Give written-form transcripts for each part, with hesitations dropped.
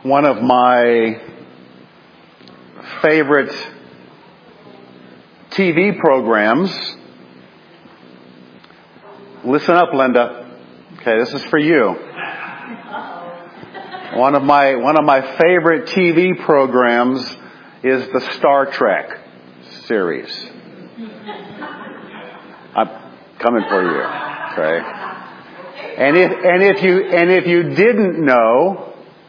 one of my favorite TV programs. Listen up, Linda. Okay, this is for you. One of my favorite TV programs is the Star Trek series. I'm coming for you. Okay. And if you didn't know,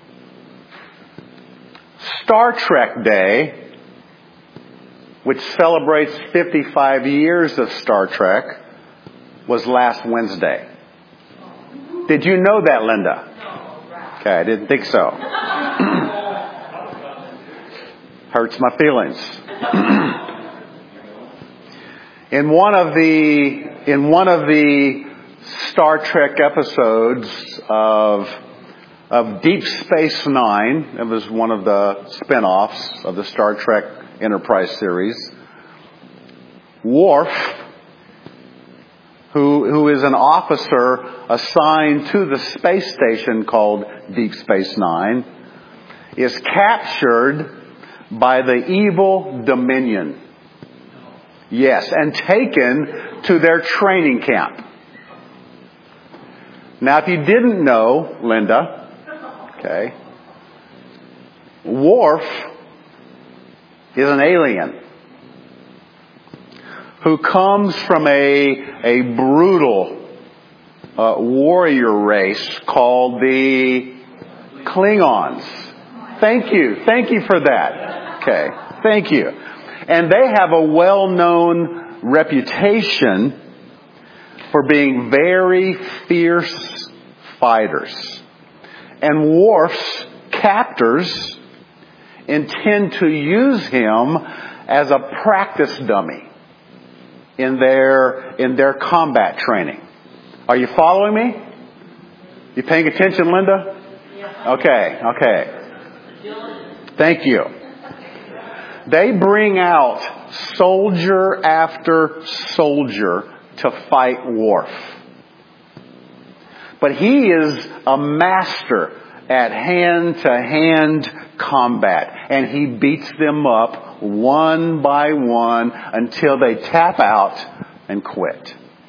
Star Trek Day, which celebrates 55 years of Star Trek, was last Wednesday. Did you know that, Linda? Okay, I didn't think so. Hurts my feelings. In one of the Star Trek episodes of Deep Space Nine, it was one of the spin-offs of the Star Trek Enterprise series, Worf, who is an officer assigned to the space station called Deep Space Nine, is captured by the evil Dominion. Yes, and taken to their training camp. Now, if you didn't know, Linda, okay, Worf is an alien who comes from a brutal warrior race called the Klingons. Thank you for that. Okay, thank you. And they have a well-known reputation for being very fierce fighters. And Worf's captors intend to use him as a practice dummy in their combat training. Are you following me? You paying attention, Linda? Okay. Thank you. They bring out soldier after soldier to fight Worf. But he is a master at hand-to-hand combat. And he beats them up one by one until they tap out and quit.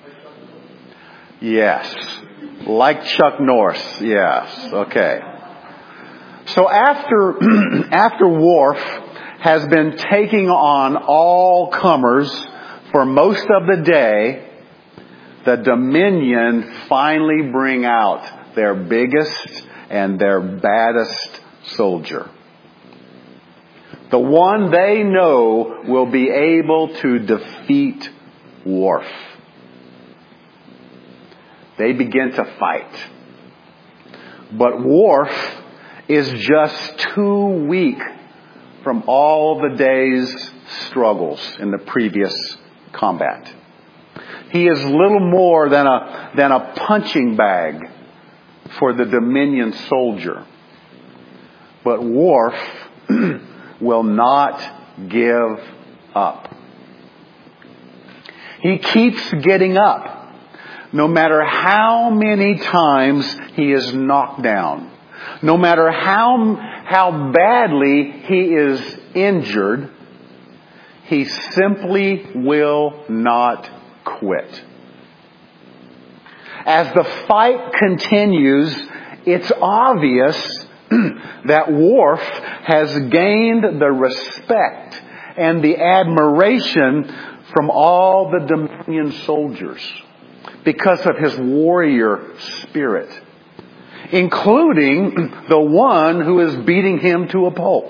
Yes. Like Chuck Norris. Yes. Okay. So after Worf has been taking on all comers for most of the day, the Dominion finally bring out their biggest and their baddest soldier. The one they know will be able to defeat Worf. They begin to fight. But Worf is just too weak from all the day's struggles in the previous combat. He is little more than a punching bag for the Dominion soldier. But Worf will not give up. He keeps getting up, no matter how many times he is knocked down. No matter how badly he is injured, he simply will not quit. As the fight continues, it's obvious that Worf has gained the respect and the admiration from all the Dominion soldiers because of his warrior spirit, including the one who is beating him to a pulp.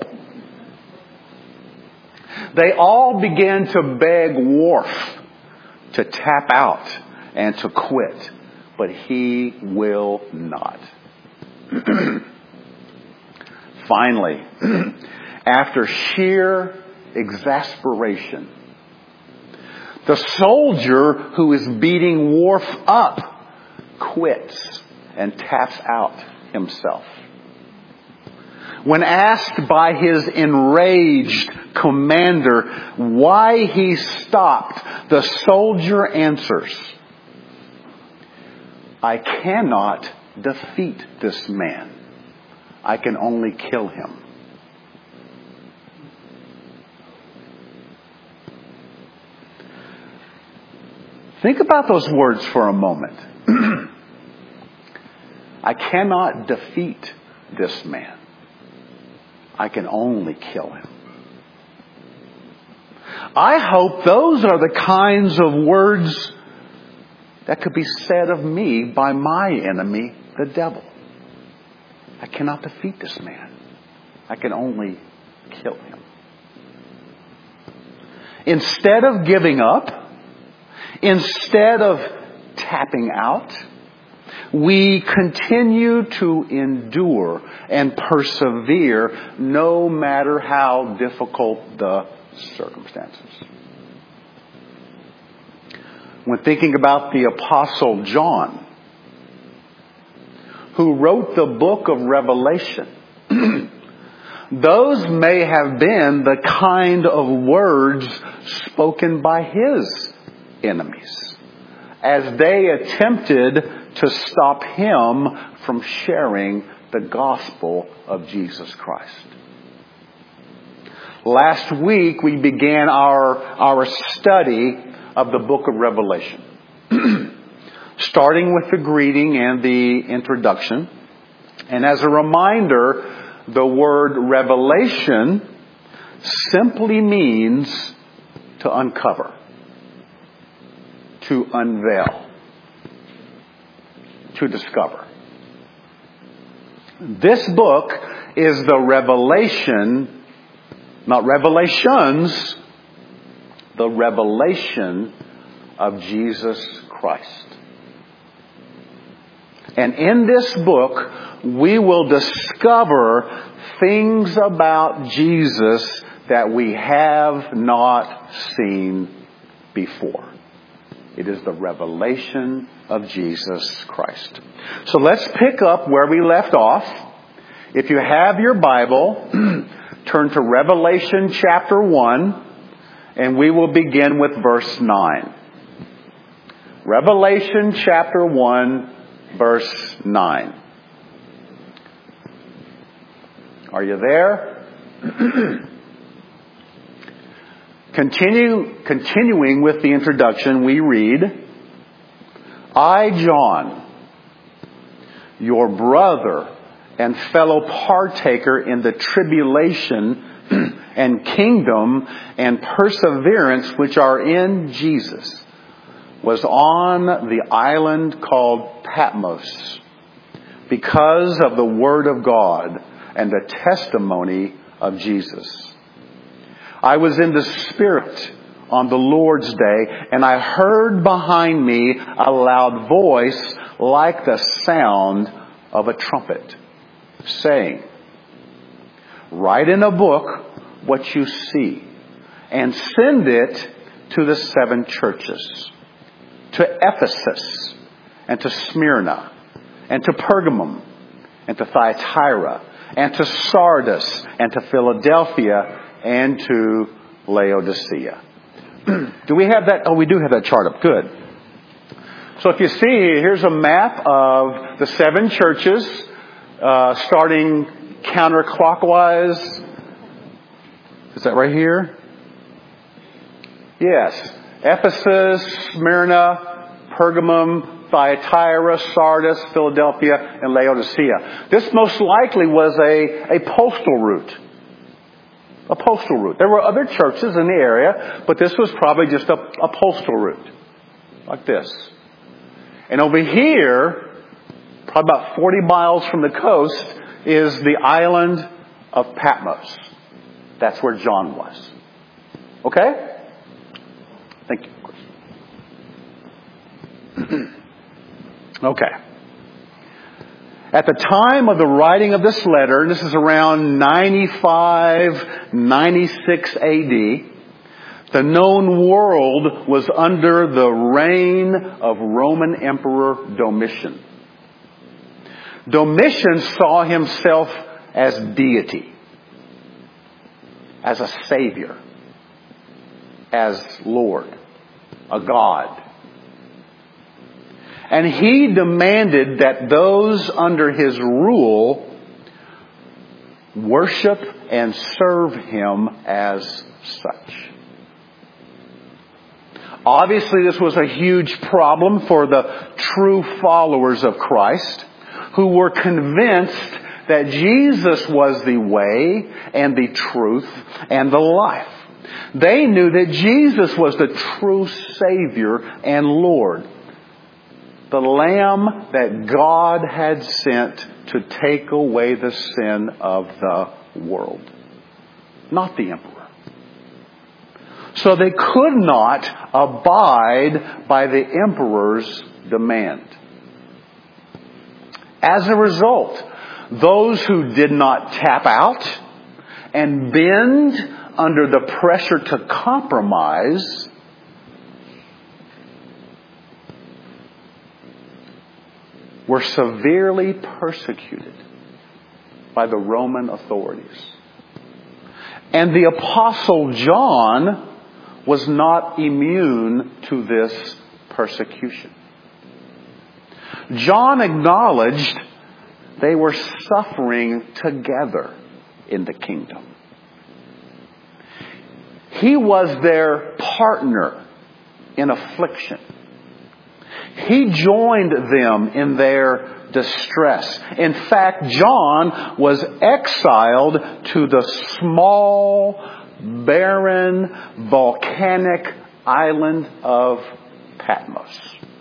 They all began to beg Worf to tap out and to quit, but he will not. Finally, after sheer exasperation, the soldier who is beating Worf up quits and taps out himself. When asked by his enraged commander why he stopped, the soldier answers, "I cannot defeat this man. I can only kill him. Think about those words for a moment. I cannot defeat this man. I can only kill him. I hope those are the kinds of words that could be said of me by my enemy, the devil. I cannot defeat this man. I can only kill him. Instead of giving up, instead of tapping out, we continue to endure and persevere no matter how difficult the circumstances. When thinking about the Apostle John, who wrote the book of Revelation, those may have been the kind of words spoken by his enemies as they attempted to stop him from sharing the gospel of Jesus Christ. Last week we began our study of the book of Revelation, starting with the greeting and the introduction. And as a reminder, the word revelation simply means to uncover, to unveil, to discover. This book is the revelation, not revelations, the revelation of Jesus Christ. And in this book, we will discover things about Jesus that we have not seen before. It is the revelation of Jesus Christ. So let's pick up where we left off. If you have your Bible, turn to Revelation chapter 1, and we will begin with verse 9. Revelation chapter 1, verse 9. Are you there? Continuing with the introduction, we read, I, John, your brother and fellow partaker in the tribulation and kingdom and perseverance which are in Jesus, was on the island called Patmos because of the word of God and the testimony of Jesus. I was in the Spirit on the Lord's day, and I heard behind me a loud voice like the sound of a trumpet, saying, write in a book what you see, and send it to the 7 churches, to Ephesus, and to Smyrna, and to Pergamum, and to Thyatira, and to Sardis, and to Philadelphia, and to Laodicea. Do we have that? Oh, we do have that chart up. Good. So if you see, here's a map of the 7 churches, starting counterclockwise. Is that right here? Yes. Ephesus, Smyrna, Pergamum, Thyatira, Sardis, Philadelphia, and Laodicea. This most likely was a postal route. A postal route. There were other churches in the area, but this was probably just a postal route. Like this. And over here, probably about 40 miles from the coast, is the island of Patmos. That's where John was. Okay? Thank you. Okay. At the time of the writing of this letter, this is around 95, 96 AD, the known world was under the reign of Roman Emperor Domitian. Domitian saw himself as deity, as a savior, as Lord, a God. And he demanded that those under his rule worship and serve Him as such. Obviously, this was a huge problem for the true followers of Christ, who were convinced that Jesus was the way and the truth and the life. They knew that Jesus was the true Savior and Lord, the Lamb that God had sent to take away the sin of the world, not the emperor. So they could not abide by the emperor's demand. As a result, those who did not tap out and bend under the pressure to compromise were severely persecuted by the Roman authorities. And the Apostle John was not immune to this persecution. John acknowledged they were suffering together in the kingdom. He was their partner in affliction. He joined them in their distress. In fact, John was exiled to the small, barren, volcanic island of Patmos,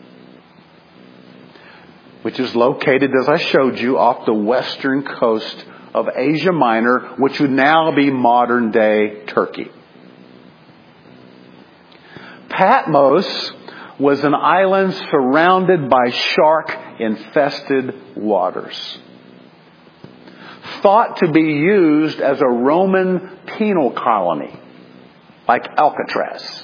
which is located, as I showed you, off the western coast of Asia Minor, which would now be modern-day Turkey. Patmos was an island surrounded by shark-infested waters, thought to be used as a Roman penal colony, like Alcatraz.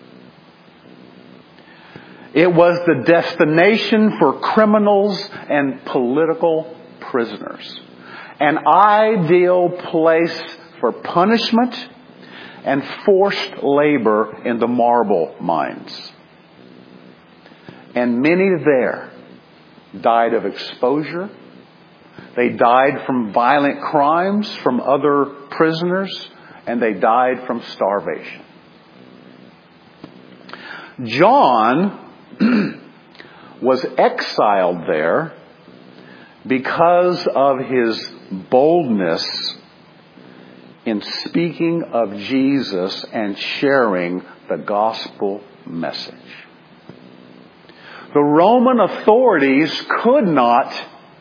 It was the destination for criminals and political prisoners, an ideal place for punishment and forced labor in the marble mines. And many there died of exposure. They died from violent crimes from other prisoners, and they died from starvation. John was exiled there because of his boldness in speaking of Jesus and sharing the gospel message. The Roman authorities could not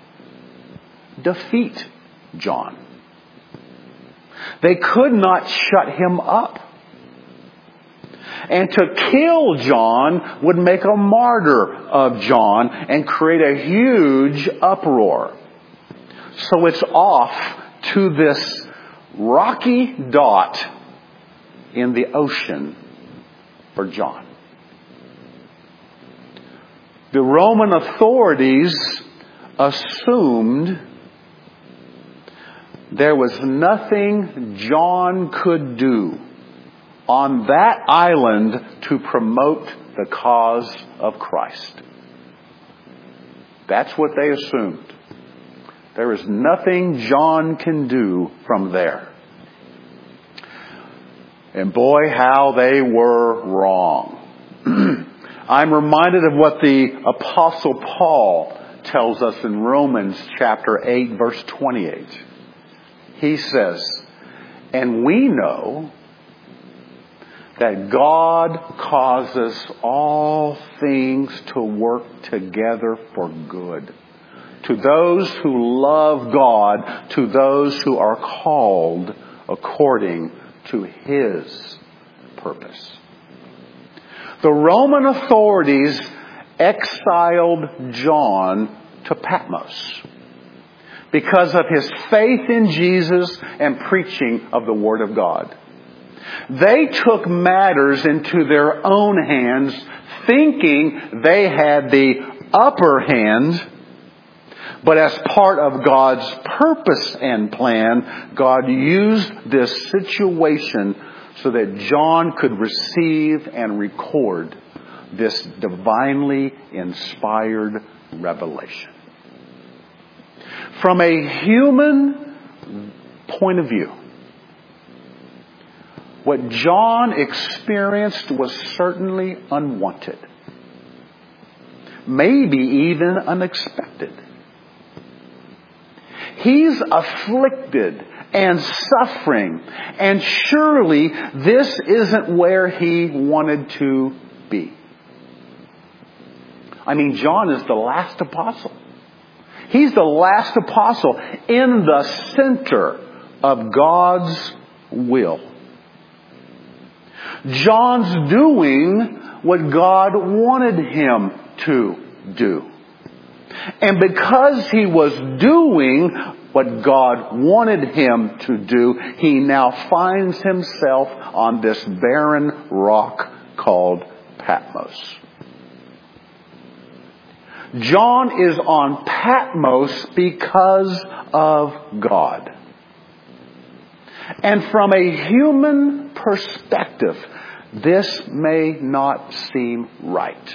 defeat John. They could not shut him up. And to kill John would make a martyr of John and create a huge uproar. So it's off to this rocky dot in the ocean for John. The Roman authorities assumed there was nothing John could do on that island to promote the cause of Christ. That's what they assumed. There is nothing John can do from there. And boy, how they were wrong. I'm reminded of what the Apostle Paul tells us in Romans chapter 8, verse 28. He says, "And we know that God causes all things to work together for good, to those who love God, to those who are called according to His purpose." The Roman authorities exiled John to Patmos because of his faith in Jesus and preaching of the Word of God. They took matters into their own hands, thinking they had the upper hand. But as part of God's purpose and plan, God used this situation so that John could receive and record this divinely inspired revelation. From a human point of view, what John experienced was certainly unwanted, maybe even unexpected. He's afflicted and suffering, and surely this isn't where he wanted to be. I mean, John is the last apostle. He's the last apostle in the center of God's will. John's doing what God wanted him to do. And because he was doing what God wanted him to do, he now finds himself on this barren rock called Patmos. John is on Patmos because of God. And from a human perspective, this may not seem right.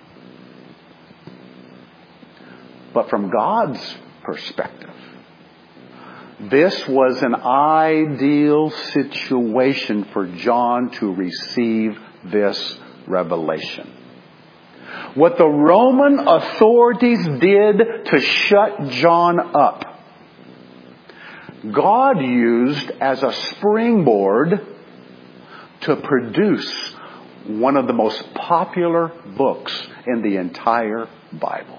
But from God's perspective, this was an ideal situation for John to receive this revelation. What the Roman authorities did to shut John up, God used as a springboard to produce one of the most popular books in the entire Bible.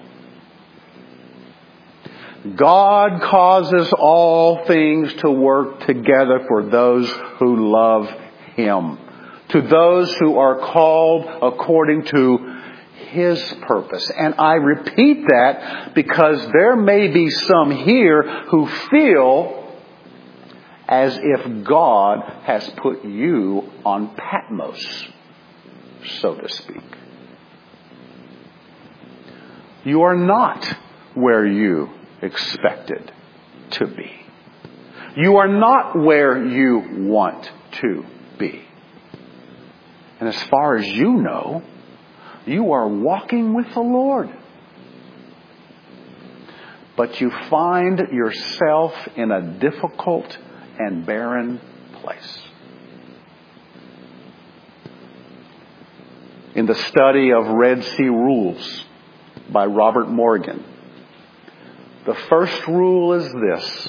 God causes all things to work together for those who love Him, to those who are called according to His purpose. And I repeat that because there may be some here who feel as if God has put you on Patmos, so to speak. You are not where you expected to be. You are not where you want to be. And as far as you know, you are walking with the Lord. But you find yourself in a difficult and barren place. In the study of Red Sea Rules by Robert Morgan, the first rule is this: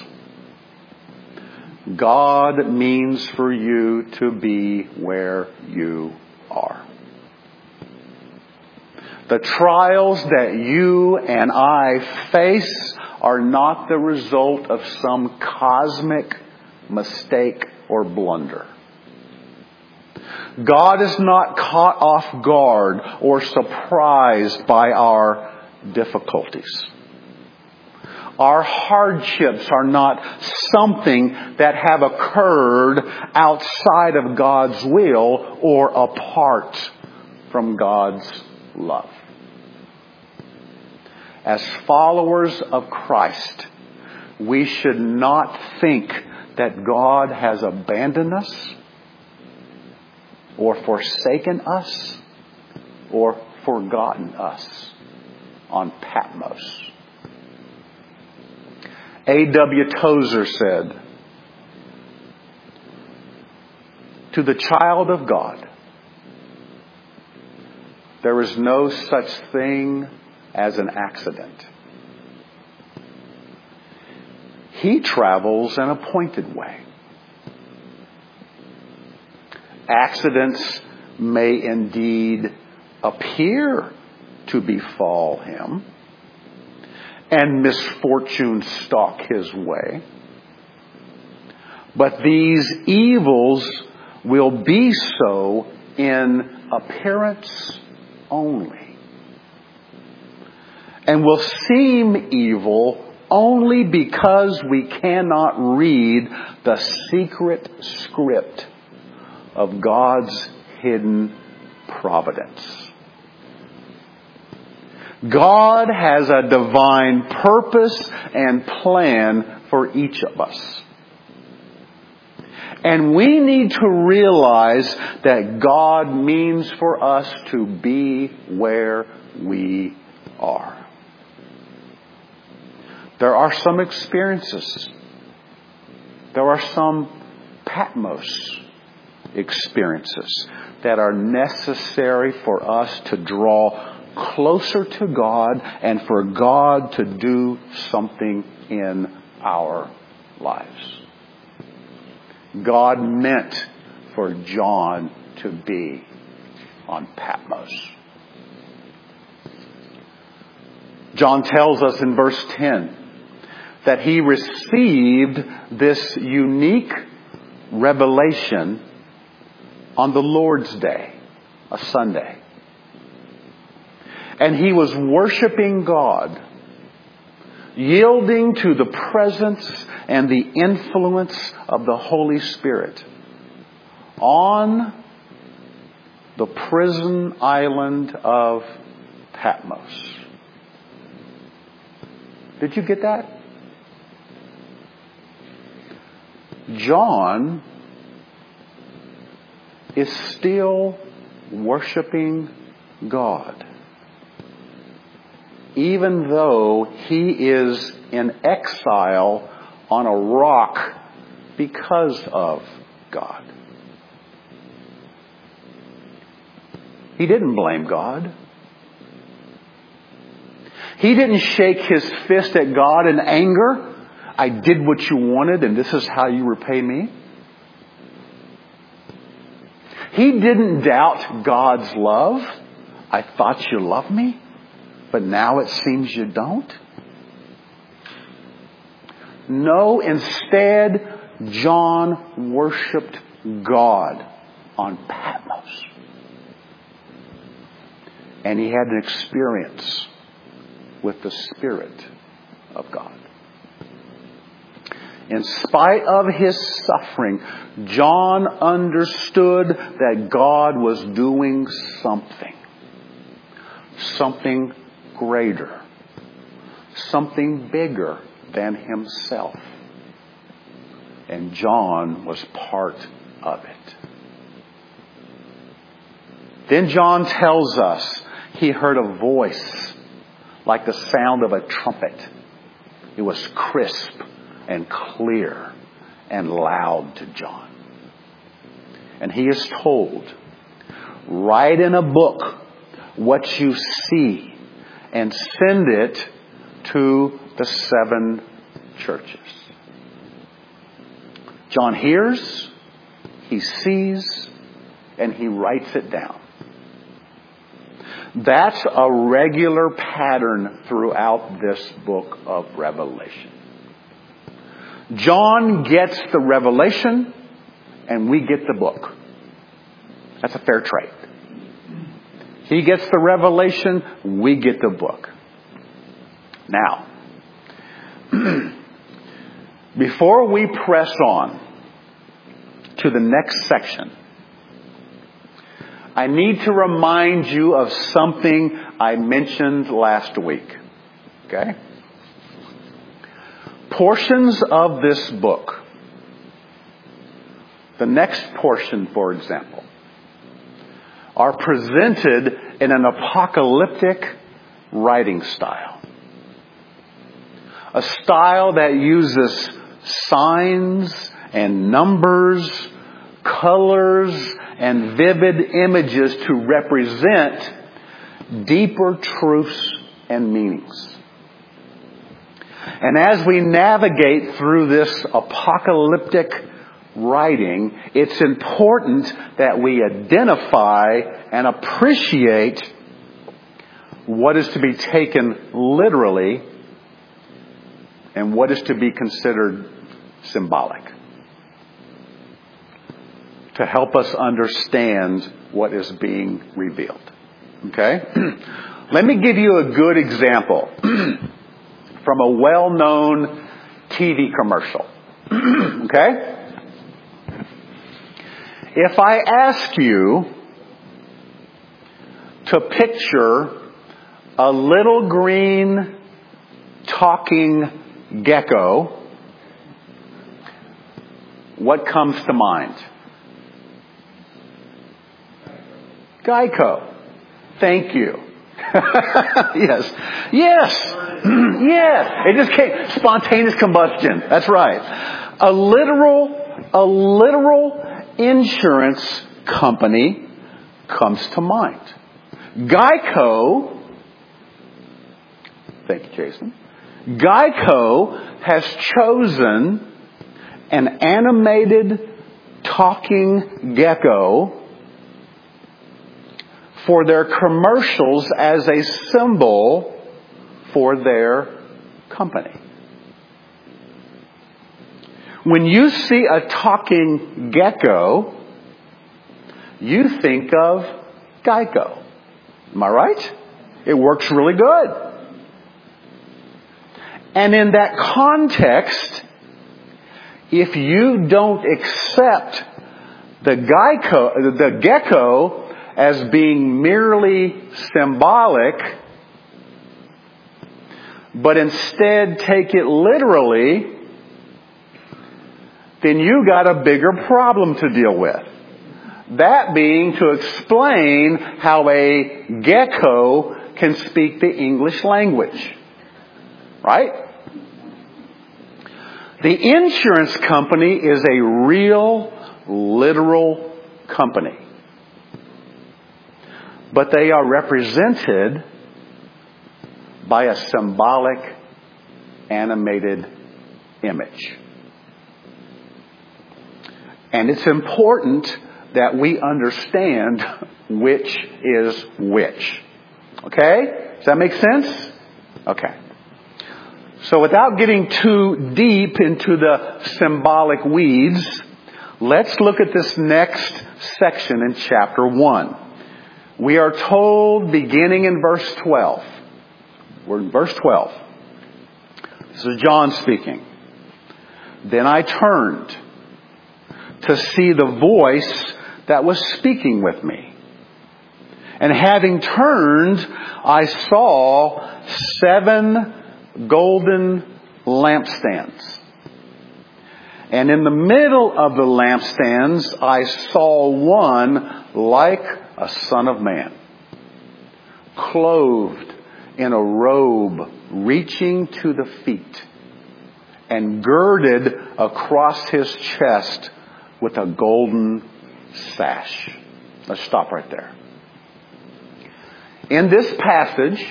God means for you to be where you are. The trials that you and I face are not the result of some cosmic mistake or blunder. God is not caught off guard or surprised by our difficulties. Our hardships are not something that have occurred outside of God's will or apart from God's love. As followers of Christ, we should not think that God has abandoned us or forsaken us or forgotten us on Patmos. A.W. Tozer said, "To the child of God, there is no such thing as an accident. He travels an appointed way. Accidents may indeed appear to befall him, and misfortune stalk his way. But these evils will be so in appearance only, and will seem evil only because we cannot read the secret script of God's hidden providence. God has a divine purpose and plan for each of us. And we need to realize that God means for us to be where we are. There are some experiences there are some Patmos experiences that are necessary for us to draw closer to God and for God to do something in our lives. God meant for John to be on Patmos. John tells us in verse 10 that he received this unique revelation on the Lord's Day, a Sunday. And he was worshiping God, yielding to the presence and the influence of the Holy Spirit on the prison island of Patmos. Did you get that? John is still worshiping God, even though he is in exile on a rock because of God. He didn't blame God. He didn't shake his fist at God in anger. I did what you wanted and this is how you repay me. He didn't doubt God's love. I thought you loved me, but now it seems you don't. No, instead, John worshiped God on Patmos. And he had an experience with the Spirit of God. In spite of his suffering, John understood that God was doing something. Something greater. Something bigger than himself. And John was part of it. Then John tells us he heard a voice like the sound of a trumpet. It was crisp and clear and loud to John. And he is told, write in a book what you see and send it to the 7 churches. John hears, he sees, and he writes it down. That's a regular pattern throughout this book of Revelation. John gets the revelation and we get the book. That's a fair trade. He gets the revelation, we get the book. Now, before we press on to the next section, I need to remind you of something I mentioned last week. Okay? Portions of this book, the next portion, for example, are presented in an apocalyptic writing style. A style that uses signs and numbers, colors, and vivid images to represent deeper truths and meanings. And as we navigate through this apocalyptic writing, it's important that we identify and appreciate what is to be taken literally and what is to be considered symbolic, to help us understand what is being revealed. Okay? Let me give you a good example from a well-known TV commercial. Okay? If I ask you to picture a little green talking gecko, what comes to mind? Geico. Thank you. Yes. Yes. Yes. It just came. Spontaneous combustion. That's right. A literal insurance company comes to mind. Geico, thank you, Jason. Geico has chosen an animated talking gecko for their commercials as a symbol for their company. When you see a talking gecko, you think of Geico. Am I right? It works really good. And in that context, if you don't accept the gecko as being merely symbolic, but instead take it literally, then you got a bigger problem to deal with. That being to explain how a gecko can speak the English language. Right? The insurance company is a real, literal company. But they are represented by a symbolic, animated image. And it's important that we understand which is which. Okay? Does that make sense? Okay. So without getting too deep into the symbolic weeds, let's look at this next section in chapter 1. We are told, beginning in verse 12. We're in verse 12. This is John speaking. Then I turned to see the voice that was speaking with me. And having turned, I saw 7 golden lampstands. And in the middle of the lampstands, I saw one like a son of man, clothed in a robe reaching to the feet, and girded across his chest with a golden sash. Let's stop right there. In this passage,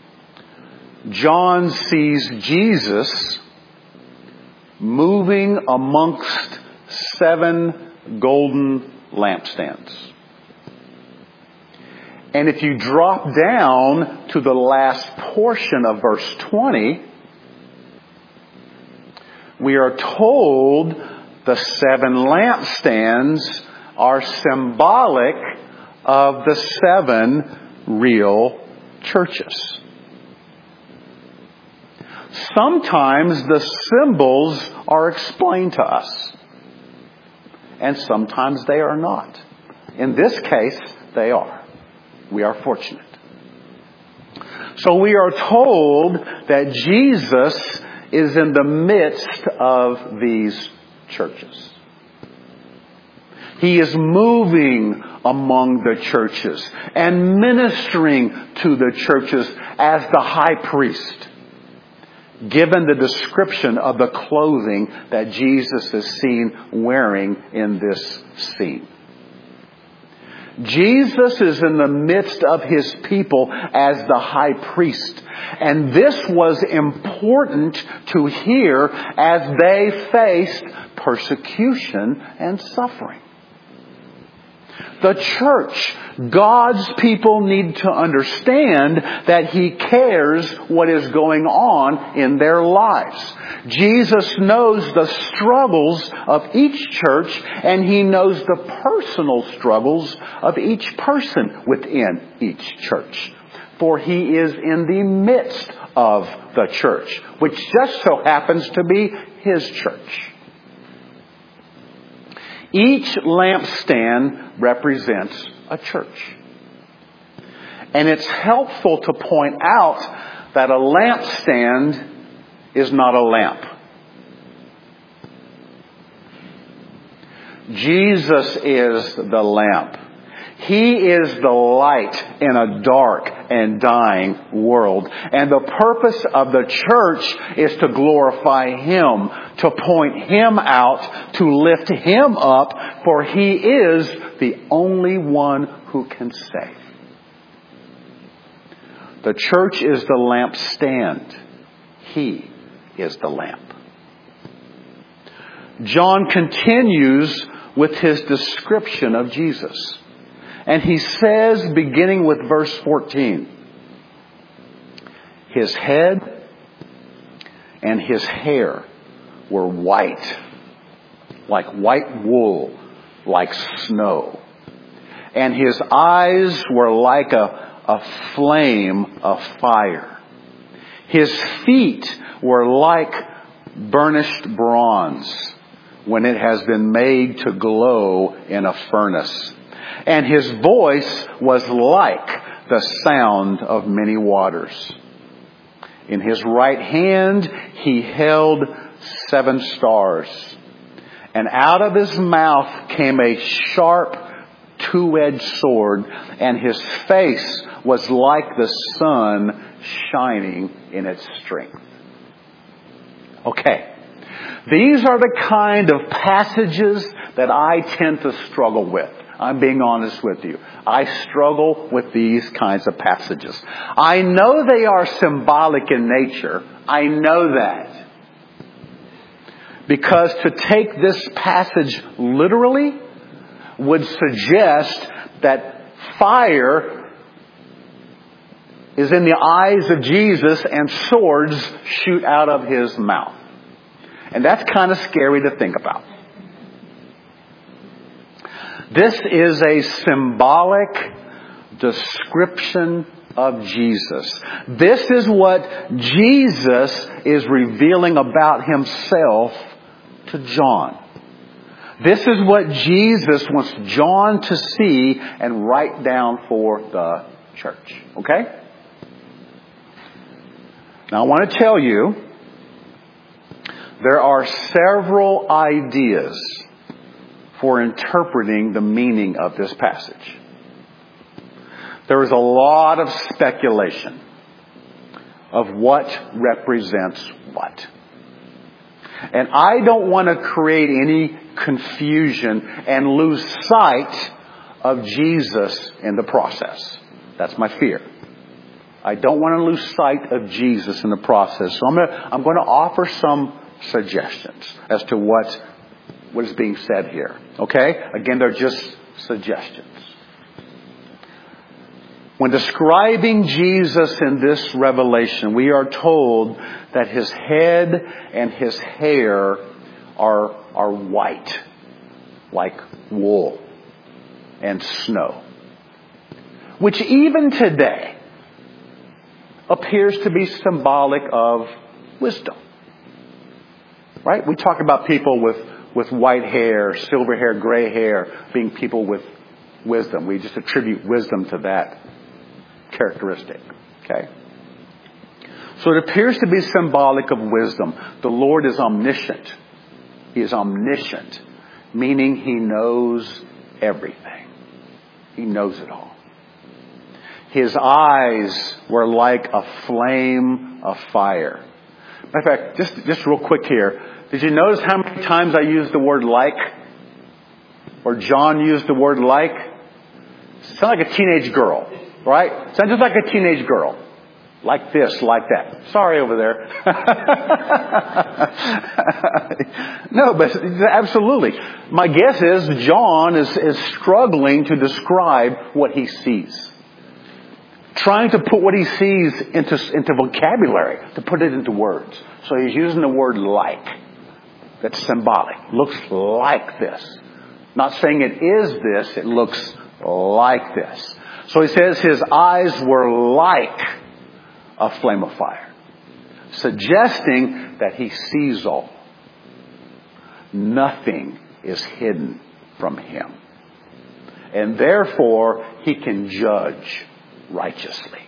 John sees Jesus moving amongst 7 golden lampstands. And if you drop down to the last portion of verse 20, we are told the 7 lampstands are symbolic of the 7 real churches. Sometimes the symbols are explained to us, and sometimes they are not. In this case, they are. We are fortunate. So we are told that Jesus is in the midst of these churches. He is moving among the churches and ministering to the churches as the high priest, given the description of the clothing that Jesus is seen wearing in this scene. Jesus is in the midst of his people as the high priest. And this was important to hear as they faced persecution and suffering. The church, God's people, need to understand that He cares what is going on in their lives. Jesus knows the struggles of each church, and He knows the personal struggles of each person within each church. For He is in the midst of the church, which just so happens to be His church. Each lampstand represents a church. And it's helpful to point out that a lampstand is not a lamp. Jesus is the lamp. He is the light in a dark and dying world. And the purpose of the church is to glorify Him, to point Him out, to lift Him up, for He is the only one who can save. The church is the lampstand. He is the lamp. John continues with his description of Jesus. And he says, beginning with verse 14, His head and His hair were white, like white wool, like snow. And His eyes were like a flame of fire. His feet were like burnished bronze when it has been made to glow in a furnace. And His voice was like the sound of many waters. In His right hand He held 7 stars. And out of His mouth came a sharp 2-edged sword. And His face was like the sun shining in its strength. Okay. These are the kind of passages that I tend to struggle with. I'm being honest with you. I struggle with these kinds of passages. I know they are symbolic in nature. I know that. Because to take this passage literally would suggest that fire is in the eyes of Jesus and swords shoot out of His mouth. And that's kind of scary to think about. This is a symbolic description of Jesus. This is what Jesus is revealing about Himself to John. This is what Jesus wants John to see and write down for the church. Okay? Now I want to tell you, there are several ideas for interpreting the meaning of this passage. There is a lot of speculation of what represents what. And I don't want to create any confusion and lose sight of Jesus in the process. That's my fear. I don't want to lose sight of Jesus in the process. So I'm going to offer some suggestions as to what is being said here. Okay? Again, they're just suggestions. When describing Jesus in this revelation, we are told that His head and His hair are white, like wool and snow, which even today appears to be symbolic of wisdom. Right? We talk about people with white hair, silver hair, gray hair, being people with wisdom. We just attribute wisdom to that characteristic. Okay? So it appears to be symbolic of wisdom. The Lord is omniscient. He is omniscient, meaning He knows everything. He knows it all. His eyes were like a flame of fire. Matter of fact, just real quick here. Did you notice how many times I used the word like? Or John used the word like? Sounds like a teenage girl, right? Sounds just like a teenage girl. Like this, like that. Sorry over there. No, but absolutely. My guess is John is struggling to describe what he sees. Trying to put what he sees into vocabulary, to put it into words. So he's using the word like. That's symbolic. Looks like this. Not saying it is this, it looks like this. So he says his eyes were like a flame of fire. Suggesting that he sees all. Nothing is hidden from him. And therefore, he can judge righteously.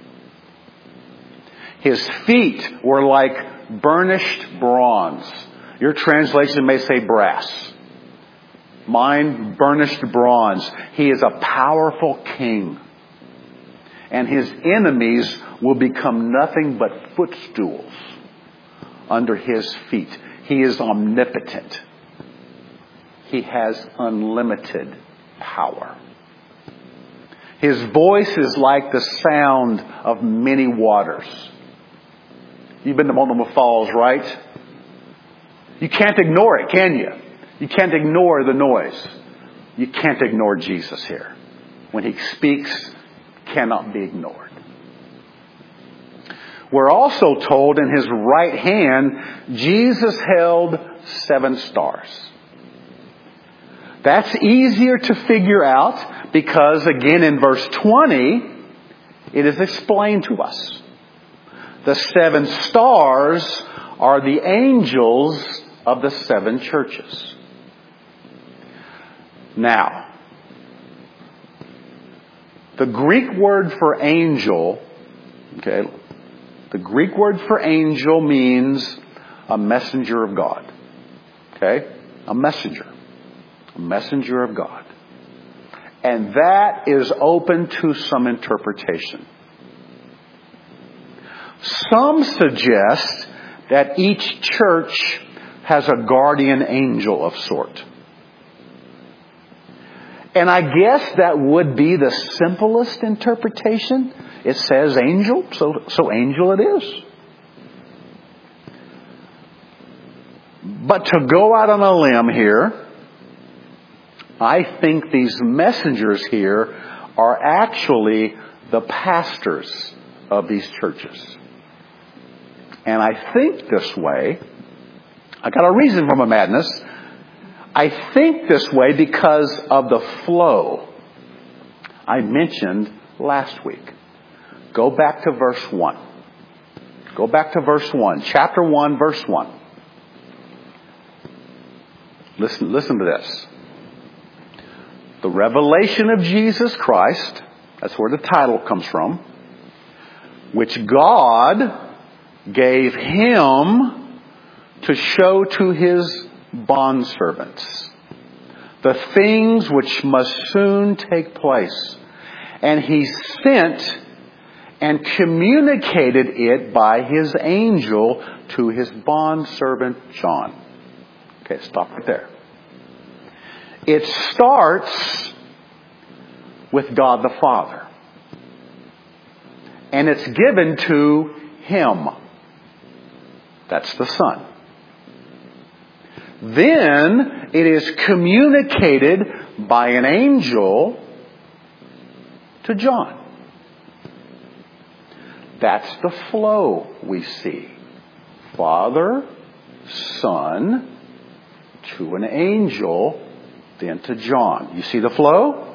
His feet were like burnished bronze. Your translation may say brass. Mine burnished bronze. He is a powerful king. And his enemies will become nothing but footstools under his feet. He is omnipotent. He has unlimited power. His voice is like the sound of many waters. You've been to Multnomah Falls, right? You can't ignore it, can you? You can't ignore the noise. You can't ignore Jesus here. When he speaks, cannot be ignored. We're also told in his right hand, Jesus held 7 stars. That's easier to figure out because, again, in verse 20, it is explained to us. The 7 stars are the angels of the 7 churches. Now, the Greek word for angel, the Greek word for angel means a messenger of God. Okay? A messenger. A messenger of God. And that is open to some interpretation. Some suggest that each church has a guardian angel of sort. And I guess that would be the simplest interpretation. It says angel, so angel it is. But to go out on a limb here, I think these messengers here are actually the pastors of these churches. And I think this way, I got a reason for my madness. I think this way because of the flow I mentioned last week. Go back to verse 1. Go back to verse 1. Chapter 1, verse 1. Listen to this. The revelation of Jesus Christ, that's where the title comes from, which God gave him to show to his bondservants the things which must soon take place. And he sent and communicated it by his angel to his bondservant John. Okay, stop right there. It starts with God the Father. And it's given to him. That's the Son. Then it is communicated by an angel to John. That's the flow we see. Father, Son, to an angel, then to John. You see the flow?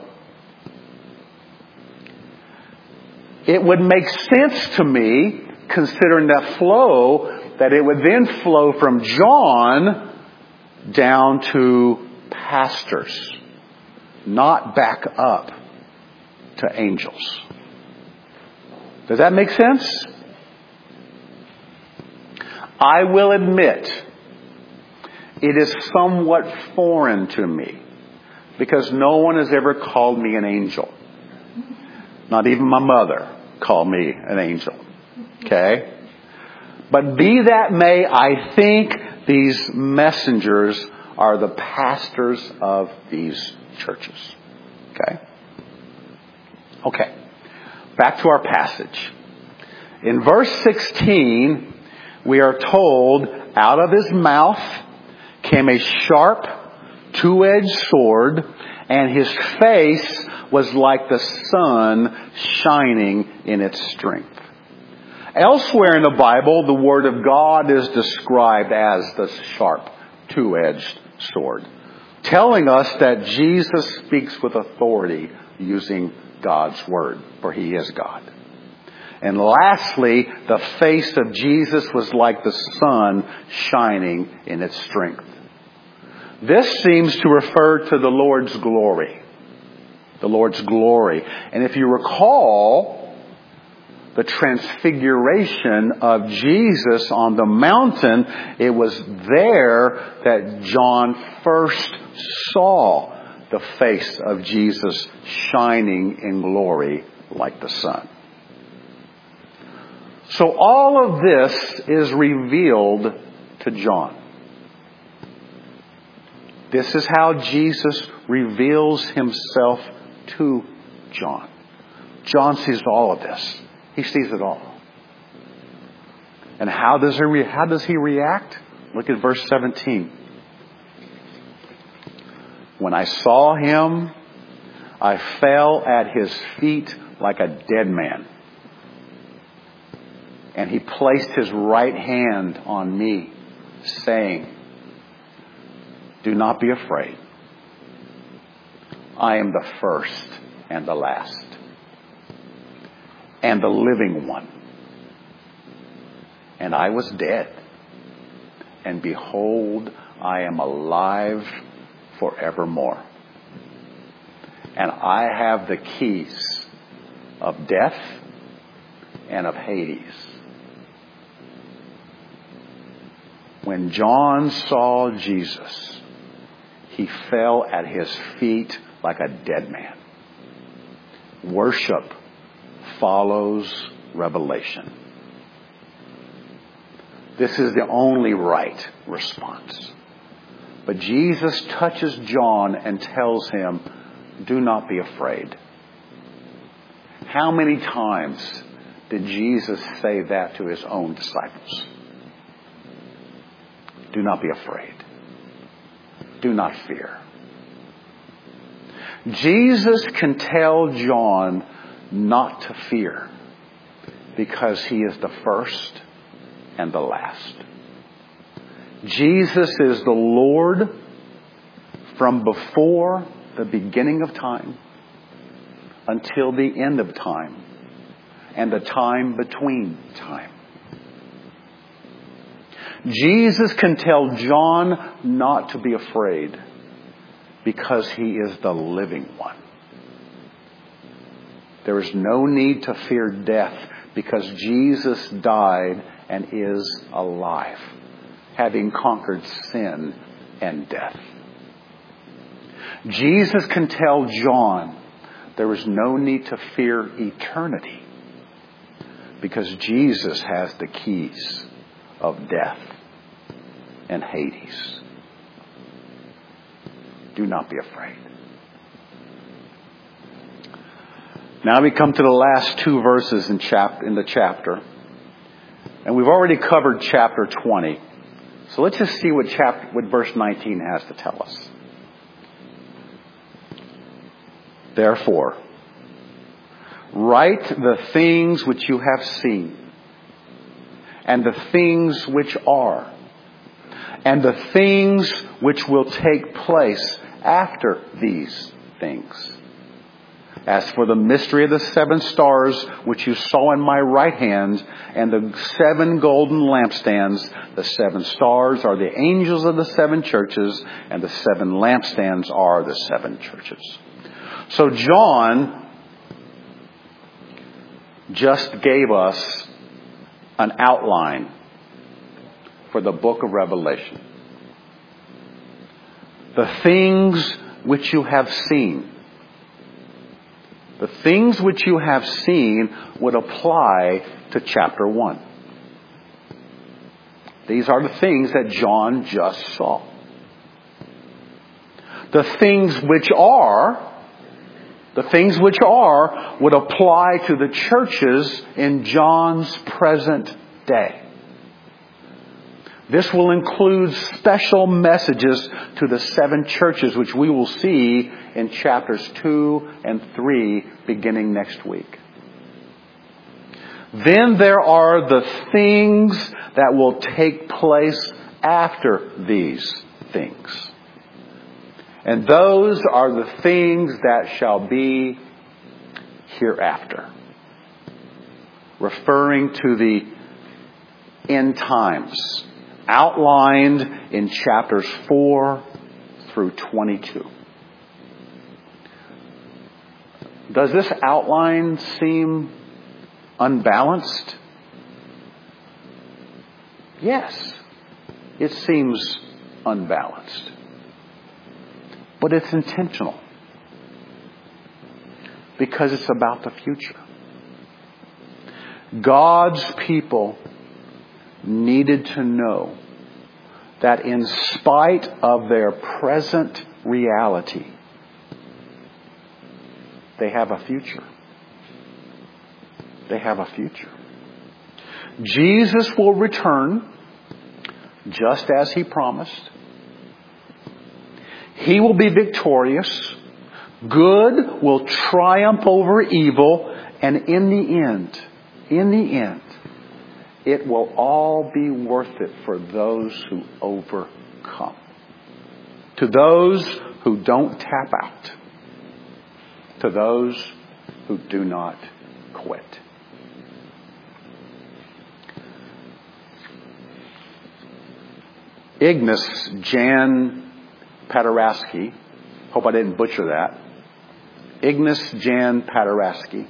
It would make sense to me, considering that flow, that it would then flow from John down to pastors, not back up to angels. Does that make sense? I will admit, it is somewhat foreign to me because no one has ever called me an angel. Not even my mother called me an angel. Okay? But be that may, I think these messengers are the pastors of these churches. Okay? Okay. Back to our passage. In verse 16, we are told, out of his mouth came a sharp, two-edged sword, and his face was like the sun shining in its strength. Elsewhere in the Bible, the Word of God is described as the sharp, two-edged sword, telling us that Jesus speaks with authority using God's Word, for He is God. And lastly, the face of Jesus was like the sun shining in its strength. This seems to refer to the Lord's glory. The Lord's glory. And if you recall, the transfiguration of Jesus on the mountain, it was there that John first saw the face of Jesus shining in glory like the sun. So all of this is revealed to John. This is how Jesus reveals himself to John. John sees all of this. He sees it all. And how does he react? Look at verse 17. When I saw him, I fell at his feet like a dead man. And he placed his right hand on me, saying, do not be afraid. I am the first and the last, and the living one. And I was dead, and behold, I am alive forevermore. And I have the keys of death and of Hades. When John saw Jesus, he fell at his feet like a dead man. Worship follows revelation. This is the only right response. But Jesus touches John and tells him, do not be afraid. How many times did Jesus say that to his own disciples? Do not be afraid. Do not fear. Jesus can tell John not to fear because he is the first and the last. Jesus is the Lord from before the beginning of time until the end of time and the time between time. Jesus can tell John not to be afraid because he is the living one. There is no need to fear death because Jesus died and is alive, having conquered sin and death. Jesus can tell John there is no need to fear eternity because Jesus has the keys of death and Hades. Do not be afraid. Now we come to the last two verses in the chapter. And we've already covered chapter 20. So let's just see what verse 19 has to tell us. Therefore, write the things which you have seen, and the things which are, and the things which will take place after these things. As for the mystery of the 7 stars which you saw in my right hand, and the 7 golden lampstands, the 7 stars are the angels of the 7 churches, and the 7 lampstands are the 7 churches. So John just gave us an outline for the book of Revelation. The things which you have seen. The things which you have seen would apply to chapter 1. These are the things that John just saw. The things which are would apply to the churches in John's present day. This will include special messages to the 7 churches, which we will see in chapters 2 and 3 beginning next week. Then there are the things that will take place after these things. And those are the things that shall be hereafter. Referring to the end times, outlined in chapters 4 through 22. Does this outline seem unbalanced? Yes, it seems unbalanced. But it's intentional. Because it's about the future. God's people needed to know that in spite of their present reality, they have a future. They have a future. Jesus will return just as He promised. He will be victorious. Good will triumph over evil. And in the end, it will all be worth it for those who overcome. To those who don't tap out. To those who do not quit. Ignace Jan Paderewski, hope I didn't butcher that. Ignace Jan Paderewski,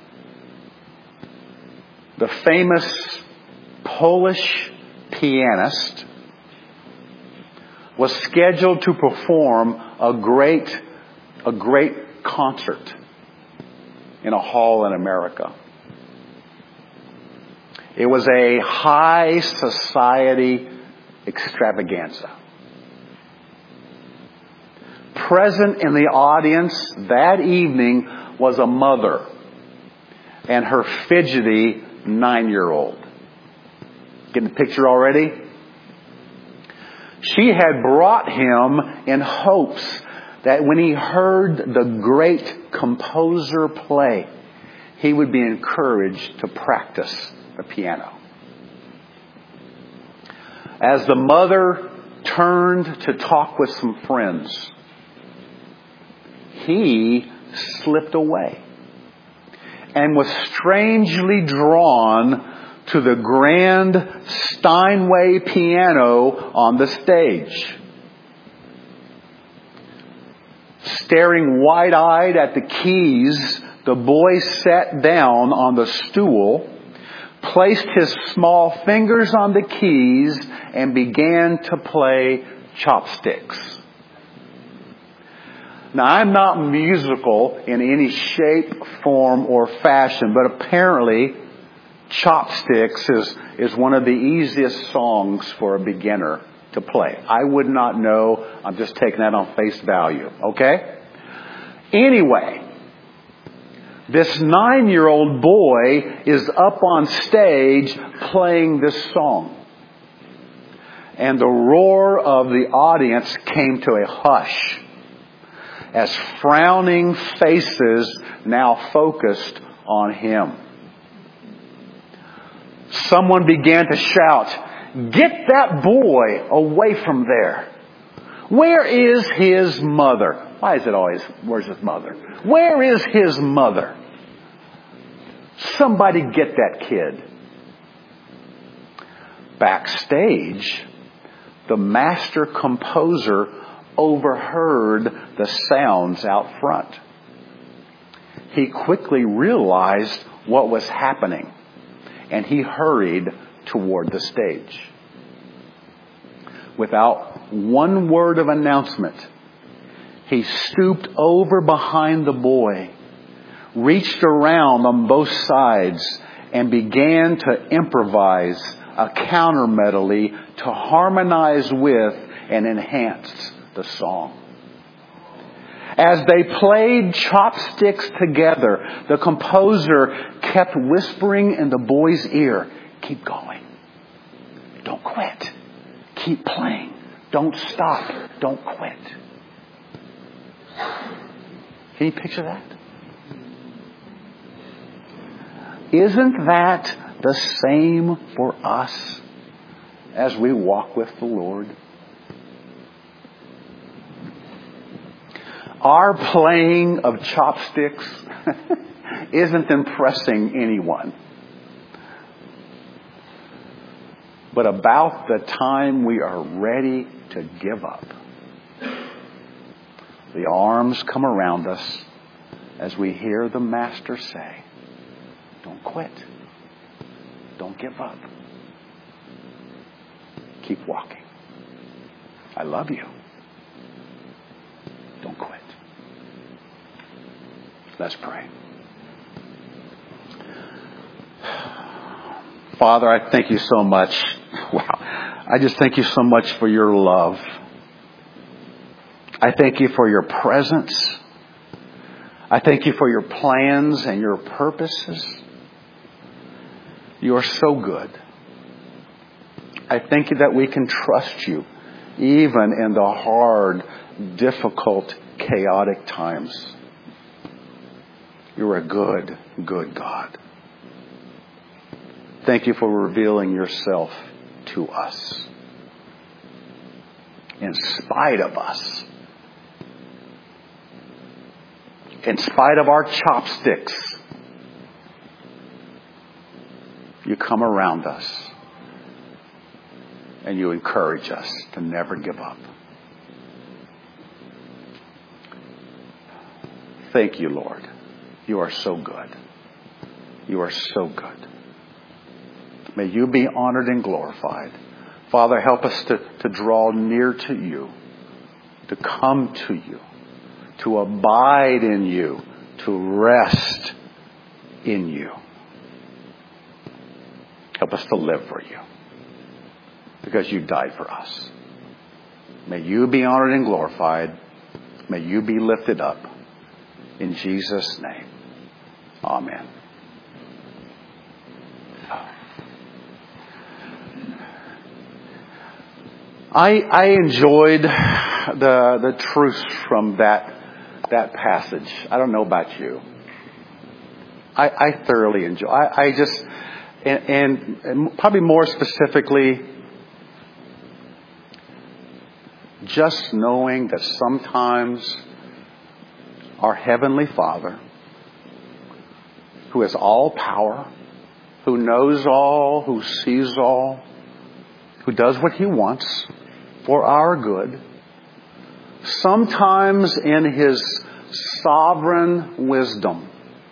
the famous Polish pianist, was scheduled to perform a great concert in a hall in America. It was a high society extravaganza. Present in the audience that evening was a mother and her fidgety 9-year-old. Getting the picture already? She had brought him in hopes that when he heard the great composer play, he would be encouraged to practice the piano. As the mother turned to talk with some friends, he slipped away and was strangely drawn to the grand Steinway piano on the stage. Staring wide-eyed at the keys, the boy sat down on the stool, placed his small fingers on the keys, and began to play chopsticks. Now, I'm not musical in any shape, form, or fashion, but apparently Chopsticks is one of the easiest songs for a beginner to play. I would not know. I'm just taking that on face value. Okay? Anyway, this 9-year-old boy is up on stage playing this song. And the roar of the audience came to a hush as frowning faces now focused on him. Someone began to shout, "Get that boy away from there. Where is his mother?" Why is it always, where's his mother? Where is his mother? Somebody get that kid. Backstage, the master composer overheard the sounds out front. He quickly realized what was happening, and he hurried toward the stage. Without one word of announcement, he stooped over behind the boy, reached around on both sides, and began to improvise a counter medley to harmonize with and enhance the song. As they played chopsticks together, the composer kept whispering in the boy's ear, "Keep going. Don't quit. Keep playing. Don't stop. Don't quit." Can you picture that? Isn't that the same for us as we walk with the Lord? Our playing of chopsticks isn't impressing anyone. But about the time we are ready to give up, the arms come around us as we hear the Master say, "Don't quit. Don't give up. Keep walking. I love you. Don't quit. Let's pray. Father, I thank you so much. Wow. I just thank you so much for your love. I thank you for your presence. I thank you for your plans and your purposes. You are so good. I thank you that we can trust you even in the hard, difficult, chaotic times. You're a good, good God. Thank you for revealing yourself to us. In spite of us. In spite of our chopsticks. You come around us. And you encourage us to never give up. Thank you, Lord. You are so good. You are so good. May you be honored and glorified. Father, help us to draw near to you, to come to you, to abide in you, to rest in you. Help us to live for you, because you died for us. May you be honored and glorified. May you be lifted up. In Jesus' name. Amen. I enjoyed the truths from that passage. I don't know about you. I thoroughly enjoy. I just and probably more specifically, just knowing that sometimes our Heavenly Father, who has all power, who knows all, who sees all, who does what He wants for our good, sometimes in His sovereign wisdom,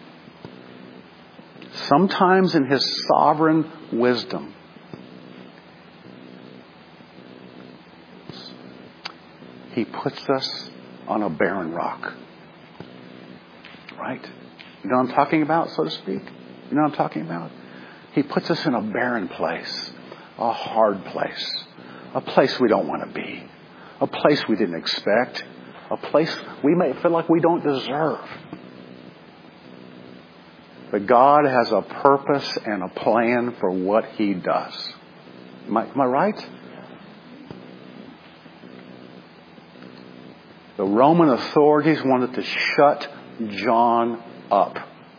He puts us on a barren rock. Right? You know what I'm talking about, so to speak? You know what I'm talking about? He puts us in a barren place, a hard place, a place we don't want to be, a place we didn't expect, a place we may feel like we don't deserve. But God has a purpose and a plan for what He does. Am I right? The Roman authorities wanted to shut John up.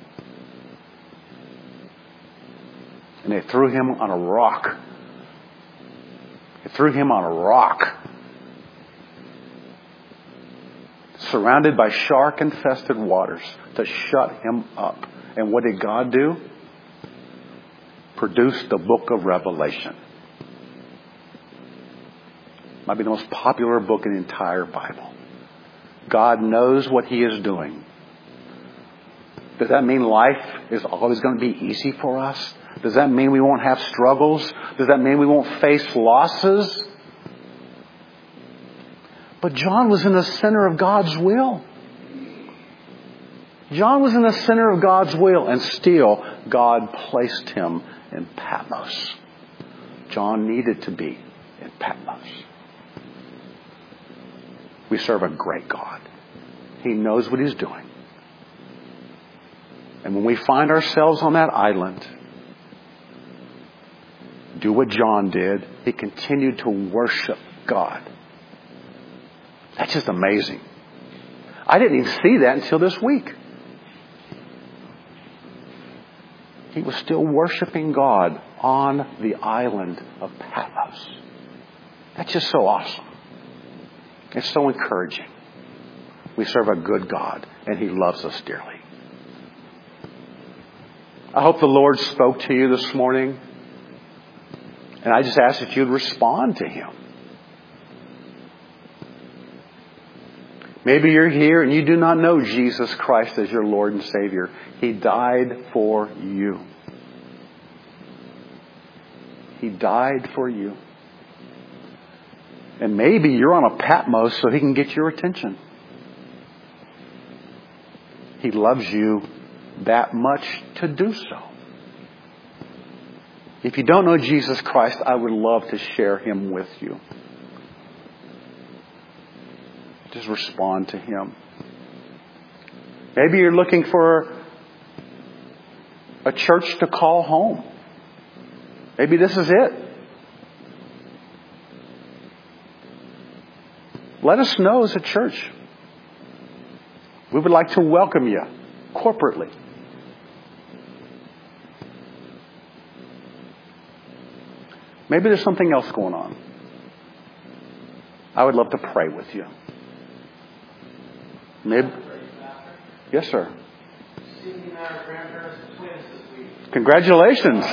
And they threw him on a rock. Surrounded by shark-infested waters to shut him up. And what did God do? Produce the book of Revelation. Might be the most popular book in the entire Bible. God knows what He is doing. Does that mean life is always going to be easy for us? Does that mean we won't have struggles? Does that mean we won't face losses? But John was in the center of God's will. John was in the center of God's will, and still God placed him in Patmos. John needed to be in Patmos. We serve a great God. He knows what He's doing. And when we find ourselves on that island, do what John did. He continued to worship God. That's just amazing. I didn't even see that until this week. He was still worshiping God on the island of Patmos. That's just so awesome. It's so encouraging. We serve a good God, and He loves us dearly. I hope the Lord spoke to you this morning. And I just ask that you'd respond to Him. Maybe you're here and you do not know Jesus Christ as your Lord and Savior. He died for you. He died for you. And maybe you're on a Patmos so He can get your attention. He loves you that much to do so. If you don't know Jesus Christ, I would love to share Him with you. Just respond to Him. Maybe you're looking for a church to call home. Maybe this is it. Let us know as a church. We would like to welcome you corporately. Maybe there's something else going on. I would love to pray with you. Maybe. Yes, sir. Congratulations.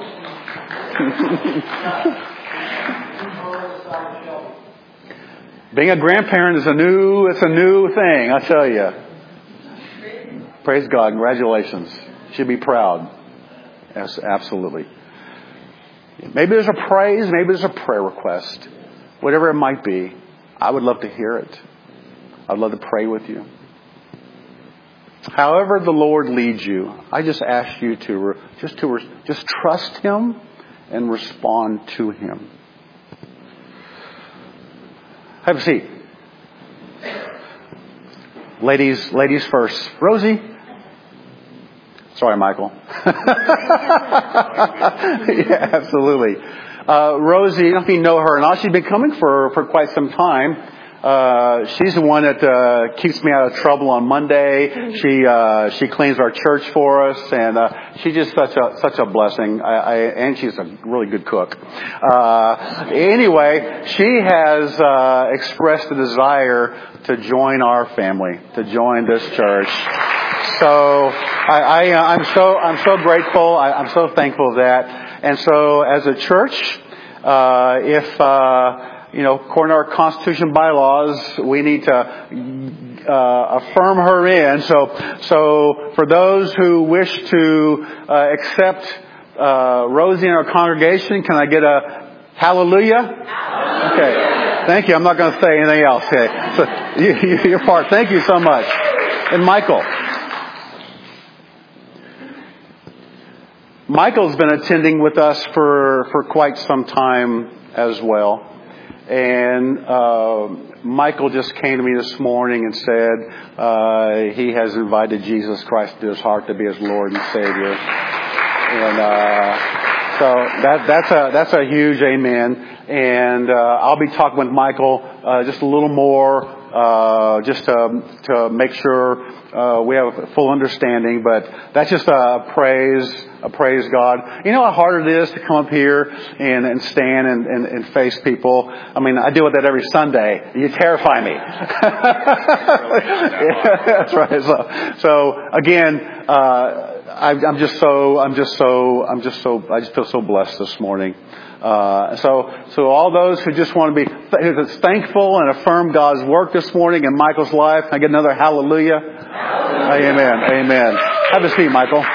Being a grandparent is a new thing, I tell you. Praise God. Congratulations. Should be proud. Yes, absolutely. Maybe there's a praise, maybe there's a prayer request. Whatever it might be, I would love to hear it. I'd love to pray with you. However the Lord leads you, I just ask you to just trust Him and respond to Him. Have a seat. Ladies first. Rosie. Sorry, Michael. Yeah, absolutely. Rosie, I don't know if you know her or not. She's been coming for quite some time. She's the one that keeps me out of trouble on Monday. She cleans our church for us, and she's just such a blessing. And she's a really good cook. Anyway, she has expressed the desire to join our family, to join this church. So I'm so grateful. I'm so thankful for that. And so as a church, if according to our Constitution bylaws, we need to affirm her in. So for those who wish to accept Rosie in our congregation, can I get a hallelujah? Okay. Thank you. I'm not going to say anything else. Okay. So your part. Thank you so much. And Michael's been attending with us for quite some time as well. And Michael just came to me this morning and said he has invited Jesus Christ to his heart to be his Lord and Savior. And so that's a huge amen. And I'll be talking with Michael just a little more just to make sure we have a full understanding. But that's just a praise God. You know how hard it is to come up here and stand and face people? I mean, I deal with that every Sunday. You terrify me. Yeah, that's right. So again, I just feel so blessed this morning. So all those who just want to be thankful and affirm God's work this morning in Michael's life, can I get another hallelujah? Amen. Have a seat, Michael.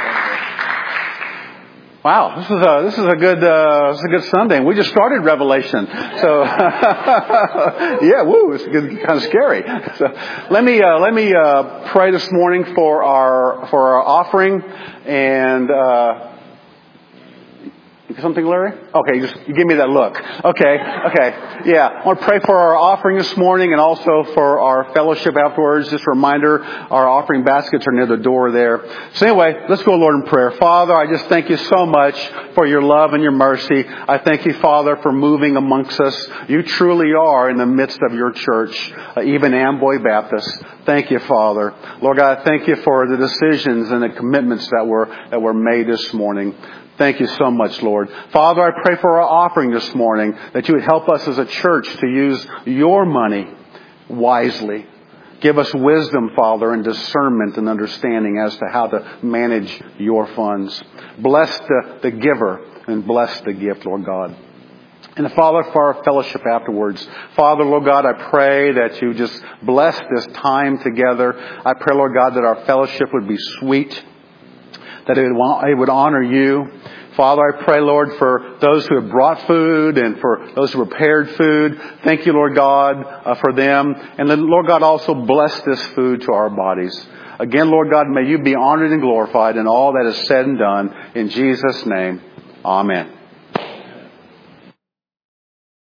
Wow, this is a good Sunday. We just started Revelation, so yeah, it's kind of scary. So let me pray this morning for our offering and. Something, Larry? Okay, you give me that look. Okay. Yeah, I want to pray for our offering this morning and also for our fellowship afterwards. Just a reminder, our offering baskets are near the door there. So anyway, let's go, Lord, in prayer. Father, I just thank you so much for your love and your mercy. I thank you, Father, for moving amongst us. You truly are in the midst of your church, even Amboy Baptist. Thank you, Father. Lord God, thank you for the decisions and the commitments that were made this morning. Thank you so much, Lord. Father, I pray for our offering this morning that you would help us as a church to use your money wisely. Give us wisdom, Father, and discernment and understanding as to how to manage your funds. Bless the giver and bless the gift, Lord God. And Father, for our fellowship afterwards, Father, Lord God, I pray that you just bless this time together. I pray, Lord God, that our fellowship would be sweet, that it would honor you. Father, I pray, Lord, for those who have brought food and for those who prepared food. Thank you, Lord God, for them. And then, Lord God, also bless this food to our bodies. Again, Lord God, may you be honored and glorified in all that is said and done. In Jesus' name, amen.